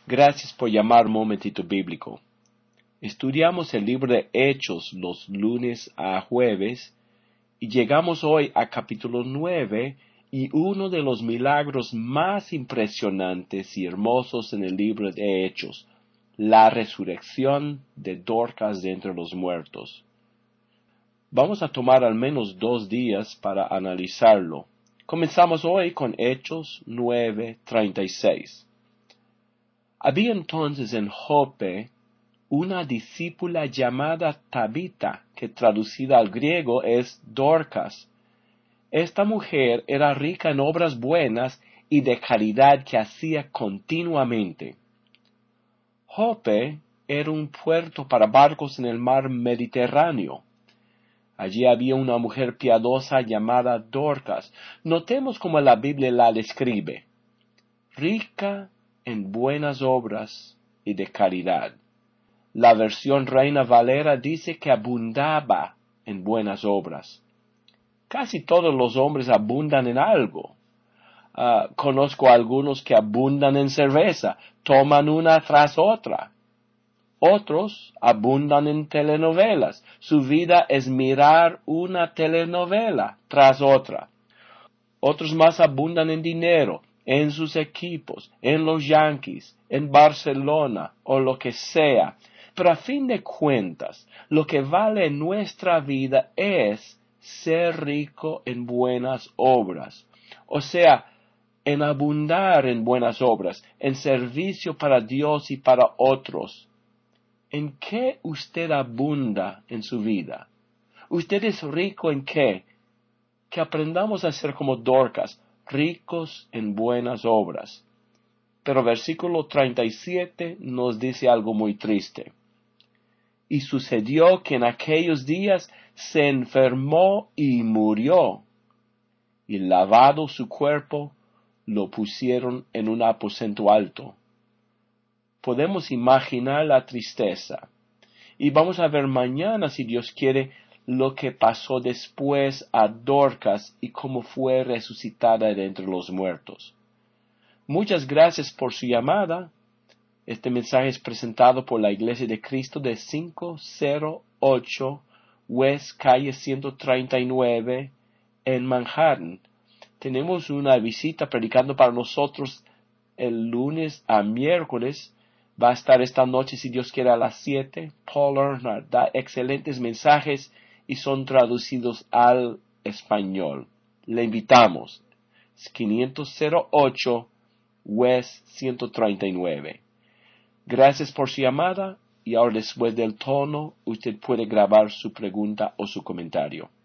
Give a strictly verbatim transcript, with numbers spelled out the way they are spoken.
Gracias por llamar Momentito Bíblico. Estudiamos el libro de Hechos los lunes a jueves y llegamos hoy a capítulo nueve y uno de los milagros más impresionantes y hermosos en el libro de Hechos, la resurrección de Dorcas de entre los muertos. Vamos a tomar al menos dos días para analizarlo. Comenzamos hoy con Hechos nueve treinta y seis. Había entonces en Jope una discípula llamada Tabita, que traducida al griego es Dorcas. Esta mujer era rica en obras buenas y de caridad que hacía continuamente. Jope era un puerto para barcos en el mar Mediterráneo. Allí había una mujer piadosa llamada Dorcas. Notemos cómo la Biblia la describe. Rica en buenas obras y de caridad. La versión Reina Valera dice que abundaba en buenas obras. Casi todos los hombres abundan en algo. Uh, conozco a algunos que abundan en cerveza, toman una tras otra. Otros abundan en telenovelas. Su vida es mirar una telenovela tras otra. Otros más abundan en dinero, en sus equipos, en los Yankees, en Barcelona o lo que sea. Pero a fin de cuentas, lo que vale en nuestra vida es ser rico en buenas obras. O sea, en abundar en buenas obras, en servicio para Dios y para otros. ¿En qué usted abunda en su vida? ¿Usted es rico en qué? Que aprendamos a ser como Dorcas, ricos en buenas obras. Pero versículo treinta y siete nos dice algo muy triste. Y sucedió que en aquellos días se enfermó y murió. Y lavado su cuerpo, lo pusieron en un aposento alto. Podemos imaginar la tristeza. Y vamos a ver mañana, si Dios quiere, lo que pasó después a Dorcas y cómo fue resucitada de entre los muertos. Muchas gracias por su llamada. Este mensaje es presentado por la Iglesia de Cristo de quinientos ocho West Calle ciento treinta y nueve en Manhattan. Tenemos una visita predicando para nosotros el lunes a miércoles. Va a estar esta noche, si Dios quiere, a las siete. Paul Earnhardt da excelentes mensajes y son traducidos al español. Le invitamos. Es quinientos ocho West ciento treinta y nueve. Gracias por su llamada y ahora después del tono usted puede grabar su pregunta o su comentario.